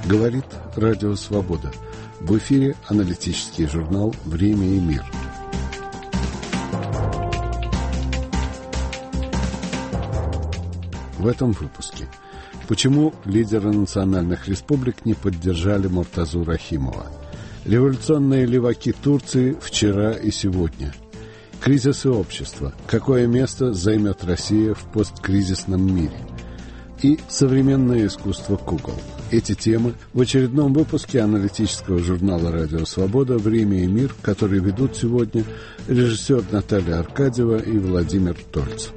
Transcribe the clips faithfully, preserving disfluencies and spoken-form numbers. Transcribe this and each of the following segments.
Говорит Радио Свобода. В эфире аналитический журнал «Время и мир». В этом выпуске. Почему лидеры национальных республик не поддержали Муртазу Рахимова? Революционные леваки Турции вчера и сегодня. Кризисы общества. Какое место займет Россия в посткризисном мире? И современное искусство кукол. Эти темы в очередном выпуске аналитического журнала «Радио Свобода. Время и мир», который ведут сегодня режиссер Наталья Аркадьева и Владимир Тольц.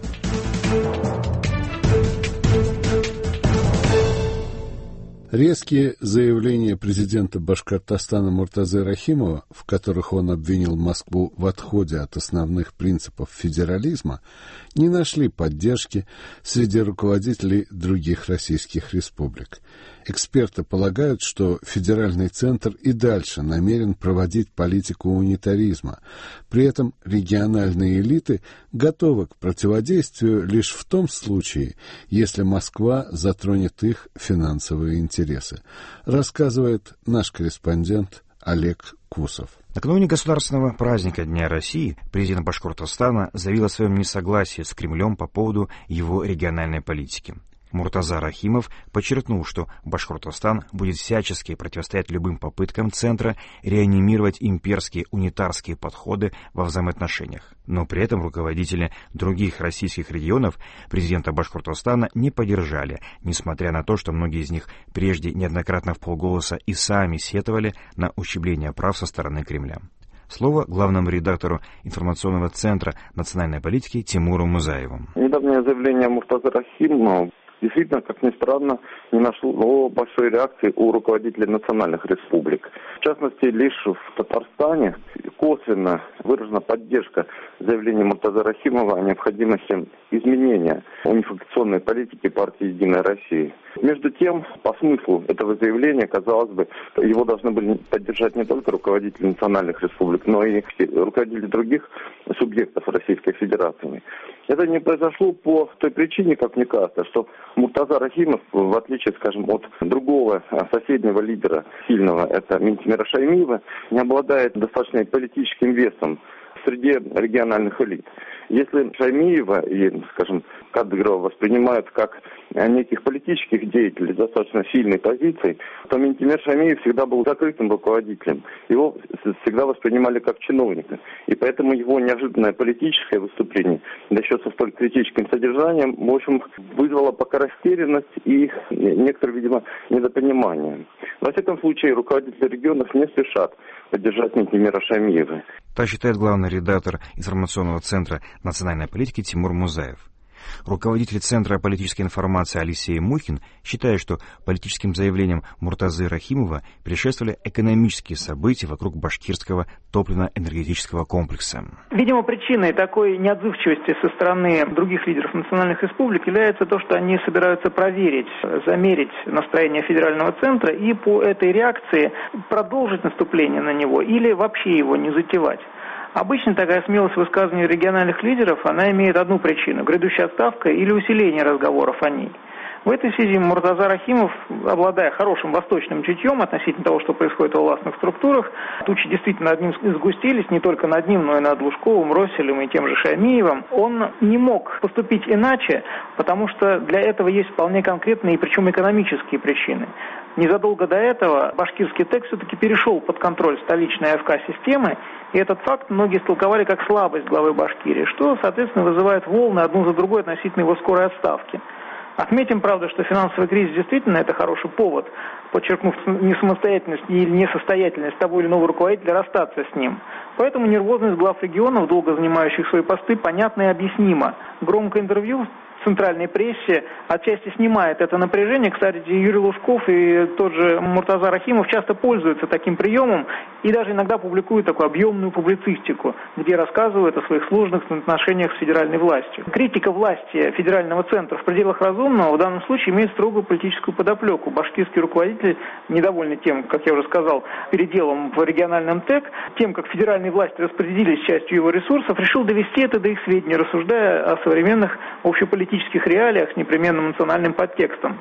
Резкие заявления президента Башкортостана Муртазы Рахимова, в которых он обвинил Москву в отходе от основных принципов федерализма, не нашли поддержки среди руководителей других российских республик. Эксперты полагают, что федеральный центр и дальше намерен проводить политику унитаризма. При этом региональные элиты готовы к противодействию лишь в том случае, если Москва затронет их финансовые интересы, рассказывает наш корреспондент Олег Кусов. Накануне государственного праздника Дня России президент Башкортостана заявил о своем несогласии с Кремлем по поводу его региональной политики. Муртаза Рахимов подчеркнул, что Башкортостан будет всячески противостоять любым попыткам Центра реанимировать имперские унитарские подходы во взаимоотношениях. Но при этом руководители других российских регионов президента Башкортостана не поддержали, несмотря на то, что многие из них прежде неоднократно вполголоса и сами сетовали на ущемление прав со стороны Кремля. Слово главному редактору информационного центра национальной политики Тимуру Музаеву. Недавнее заявление Муртазы Рахимова действительно, как ни странно, не нашло большой реакции у руководителей национальных республик. В частности, лишь в Татарстане косвенно выражена поддержка заявления Муртазы Рахимова о необходимости изменения унификационной политики партии «Единая Россия». Между тем, по смыслу этого заявления, казалось бы, его должны были поддержать не только руководители национальных республик, но и руководители других субъектов Российской Федерации. Это не произошло по той причине, как мне кажется, что Муртаза Рахимов, в отличие, скажем, от другого соседнего лидера сильного, это Минтимира Шаймиева, не обладает достаточным политическим весом среди региональных элит. Если Шаймиева и, скажем, Кадырова воспринимают как неких политических деятелей достаточно сильной позиции, то Минтимир Шаймиев всегда был закрытым руководителем. Его всегда воспринимали как чиновника. И поэтому его неожиданное политическое выступление, да еще со столь критическим содержанием, в общем, вызвало пока растерянность и некоторое, видимо, недопонимание. Во всяком случае, руководители регионов не спешат поддержать Минтимира Шаймиева. Так считает главный редактор информационного центра национальной политики Тимур Музаев. Руководитель Центра политической информации Алексей Мухин считает, что политическим заявлениям Муртазы Рахимова предшествовали экономические события вокруг башкирского топливно-энергетического комплекса. Видимо, причиной такой неотзывчивости со стороны других лидеров национальных республик является то, что они собираются проверить, замерить настроение федерального центра и по этой реакции продолжить наступление на него или вообще его не затевать. Обычно такая смелость высказывания региональных лидеров, она имеет одну причину – грядущая отставка или усиление разговоров о ней. В этой связи Муртаза Рахимов, обладая хорошим восточным чутьем относительно того, что происходит во властных структурах, тучи действительно над ним сгустились, не только над ним, но и над Лужковым, Росселем и тем же Шаймиевым, он не мог поступить иначе, потому что для этого есть вполне конкретные, причем экономические причины. Незадолго до этого башкирский ТЭК все-таки перешел под контроль столичной АФК-системы, и этот факт многие истолковали как слабость главы Башкирии, что, соответственно, вызывает волны одну за другой относительно его скорой отставки. Отметим, правда, что финансовый кризис действительно это хороший повод, подчеркнув несамостоятельность или несостоятельность того или иного руководителя, расстаться с ним. Поэтому нервозность глав регионов, долго занимающих свои посты, понятна и объяснима. Громкое интервью в центральной прессе отчасти снимает это напряжение. Кстати, Юрий Лужков и тот же Муртаза Рахимов часто пользуются таким приемом и даже иногда публикуют такую объемную публицистику, где рассказывают о своих сложных отношениях с федеральной властью. Критика власти федерального центра в пределах разумного в данном случае имеет строгую политическую подоплеку. Башкирский руководитель, недовольный тем, как я уже сказал, переделом в региональном ТЭК, тем, как федеральные власти распределились частью его ресурсов, решил довести это до их сведения, рассуждая о современных общеполитических реалиях с непременным национальным подтекстом.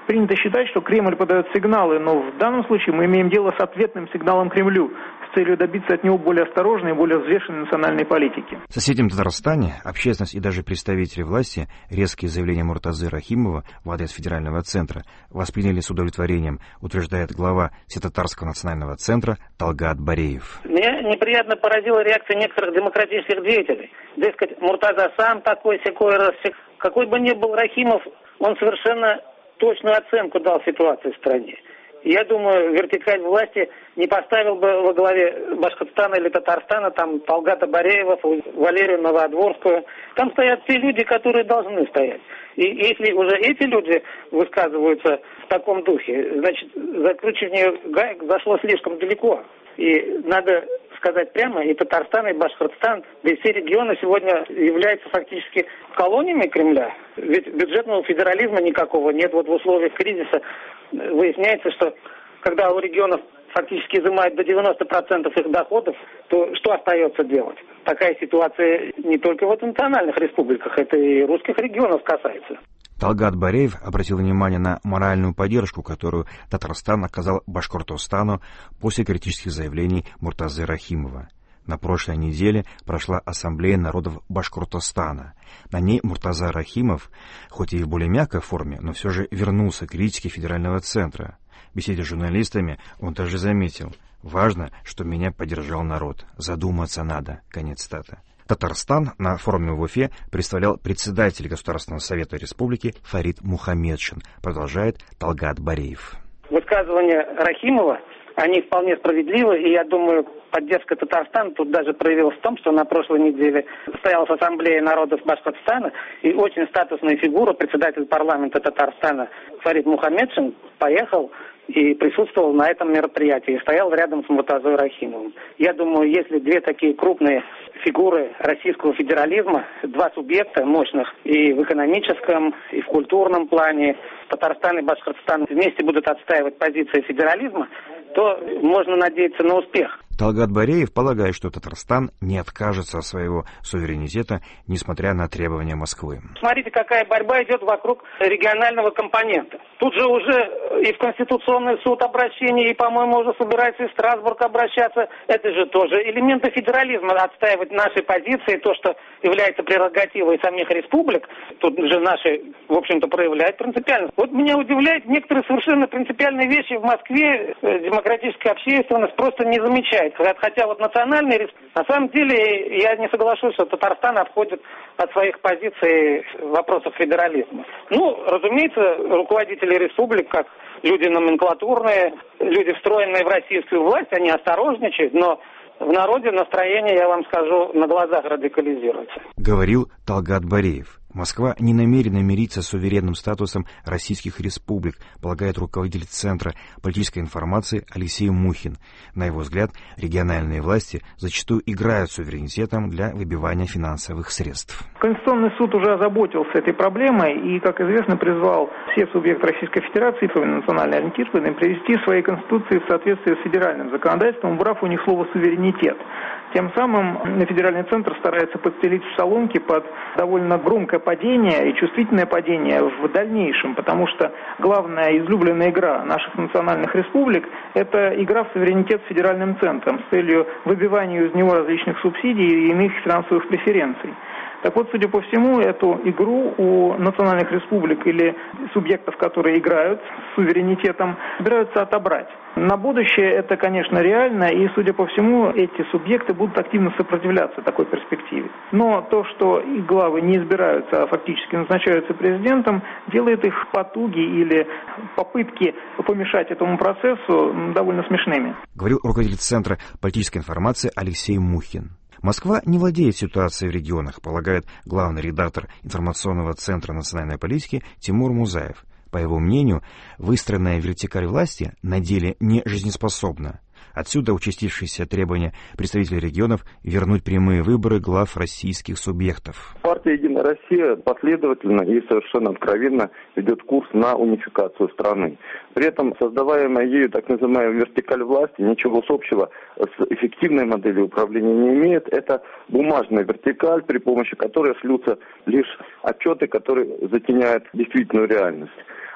принято считать, что Кремль подает сигналы, но в данном случае мы имеем дело с ответным сигналом Кремлю с целью добиться от него более осторожной и более взвешенной национальной политики. В соседнем Татарстане общественность и даже представители власти резкие заявления Муртазы Рахимова в адрес федерального центра восприняли с удовлетворением, утверждает глава Всетатарского национального центра Талгат Бареев. Меня неприятно поразила реакция некоторых демократических деятелей. Дескать, Муртаза сам такой-сякой, какой бы ни был Рахимов, он совершенно точную оценку дал ситуации в стране. Я думаю, вертикаль власти не поставил бы во главе Башкортостана или Татарстана там Талгата Бареева, Валерию Новоодворскую. Там стоят те люди, которые должны стоять. И если уже эти люди высказываются в таком духе, значит, закручивание гаек зашло слишком далеко. И надо сказать прямо, и Татарстан, и Башкортостан, да и все регионы сегодня являются фактически колониями Кремля. Ведь бюджетного федерализма никакого нет. Вот в условиях кризиса выясняется, что когда у регионов фактически изымают до девяноста процентов их доходов, то что остается делать? Такая ситуация не только в национальных республиках, это и русских регионов касается. Талгат Бареев обратил внимание на моральную поддержку, которую Татарстан оказал Башкортостану после критических заявлений Муртазы Рахимова. На прошлой неделе прошла Ассамблея народов Башкортостана. На ней Муртаза Рахимов, хоть и в более мягкой форме, но все же вернулся к критике федерального центра. В беседе с журналистами он также заметил: «Важно, что меня поддержал народ. Задуматься надо». Конец цитаты. Татарстан на форуме в Уфе представлял председатель Государственного совета республики Фарид Мухаммедшин, продолжает Талгат Бареев. Высказывания Рахимова, они вполне справедливы, и я думаю, поддержка Татарстана тут даже проявилась в том, что на прошлой неделе состоялась Ассамблея народов Башкортостана, и очень статусная фигура, председатель парламента Татарстана Фарид Мухаммедшин, поехал и присутствовал на этом мероприятии, стоял рядом с Муртазой Рахимовым. Я думаю, если две такие крупные фигуры российского федерализма, два субъекта мощных и в экономическом, и в культурном плане, Татарстан и Башкортостан вместе будут отстаивать позиции федерализма, то можно надеяться на успех. Талгат Бареев полагает, что Татарстан не откажется от своего суверенитета, несмотря на требования Москвы. Смотрите, какая борьба идет вокруг регионального компонента. Тут же уже и в Конституционный суд обращение, и, по-моему, уже собирается и в Страсбург обращаться. Это же тоже элементы федерализма, отстаивать наши позиции, то, что является прерогативой самих республик. Тут же наши, в общем-то, проявляют принципиальность. Вот меня удивляет, некоторые совершенно принципиальные вещи в Москве демократическая общественность просто не замечает. Хотя вот национальный, на самом деле я не соглашусь, что Татарстан отходит от своих позиций в вопросах федерализма. Ну, разумеется, руководители республик, как люди номенклатурные, люди, встроенные в российскую власть, они осторожничают, но в народе настроение, я вам скажу, на глазах радикализируется. Говорил Талгат Бареев. Москва не намерена мириться с суверенным статусом российских республик, полагает руководитель Центра политической информации Алексей Мухин. На его взгляд, региональные власти зачастую играют суверенитетом для выбивания финансовых средств. Конституционный суд уже озаботился этой проблемой и, как известно, призвал все субъекты Российской Федерации, национально ориентированные, привести свои конституции в соответствие с федеральным законодательством, убрав у них слово «суверенитет». Тем самым федеральный центр старается подстелить соломки под довольно громкое падение и чувствительное падение в дальнейшем, потому что главная излюбленная игра наших национальных республик – это игра в суверенитет с федеральным центром с целью выбивания из него различных субсидий и иных финансовых преференций. Так вот, судя по всему, эту игру у национальных республик или субъектов, которые играют с суверенитетом, собираются отобрать. На будущее это, конечно, реально, и, судя по всему, эти субъекты будут активно сопротивляться такой перспективе. Но то, что их главы не избираются, а фактически назначаются президентом, делает их потуги или попытки помешать этому процессу довольно смешными. Говорил руководитель Центра политической информации Алексей Мухин. Москва не владеет ситуацией в регионах, полагает главный редактор информационного центра национальной политики Тимур Музаев. По его мнению, выстроенная вертикаль власти на деле не жизнеспособна. Отсюда участившиеся требования представителей регионов вернуть прямые выборы глав российских субъектов. Партия «Единая Россия» последовательно и совершенно откровенно ведет курс на унификацию страны. При этом создаваемая ею так называемая вертикаль власти ничего общего с эффективной моделью управления не имеет. Это бумажная вертикаль, при помощи которой шлются лишь отчеты, которые затеняют действительную реальность.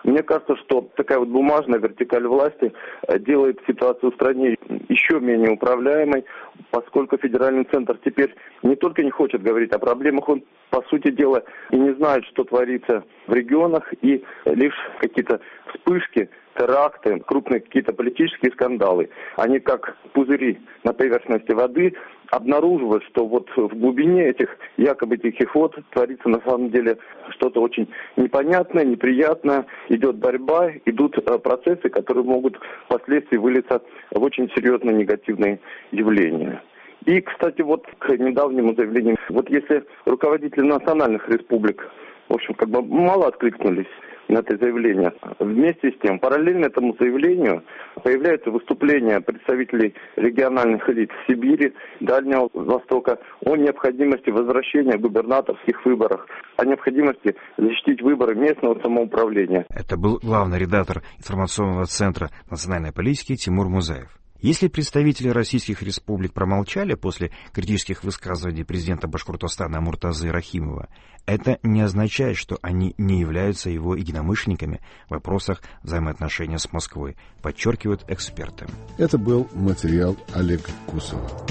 Мне кажется, что такая вот бумажная вертикаль власти делает ситуацию в стране еще менее управляемой, поскольку федеральный центр теперь не только не хочет говорить о проблемах, он, по сути дела, и не знает, что творится в регионах, и лишь какие-то вспышки, теракты, крупные какие-то политические скандалы, они как пузыри на поверхности воды обнаруживают, что вот в глубине этих якобы тихих вод творится на самом деле что-то очень непонятное, неприятное, идет борьба, идут процессы, которые могут впоследствии вылиться в очень серьезные негативные явления. И, кстати, вот к недавнему заявлению, вот если руководители национальных республик, в общем, как бы мало откликнулись на это заявление. Вместе с тем, параллельно этому заявлению появляются выступления представителей региональных элит Сибири, Дальнего Востока о необходимости возвращения губернаторских выборов, о необходимости защитить выборы местного самоуправления. Это был главный редактор информационного центра национальной политики Тимур Музаев. Если представители российских республик промолчали после критических высказываний президента Башкортостана Муртазы Рахимова, это не означает, что они не являются его единомышленниками в вопросах взаимоотношений с Москвой, подчеркивают эксперты. Это был материал Олега Кусова.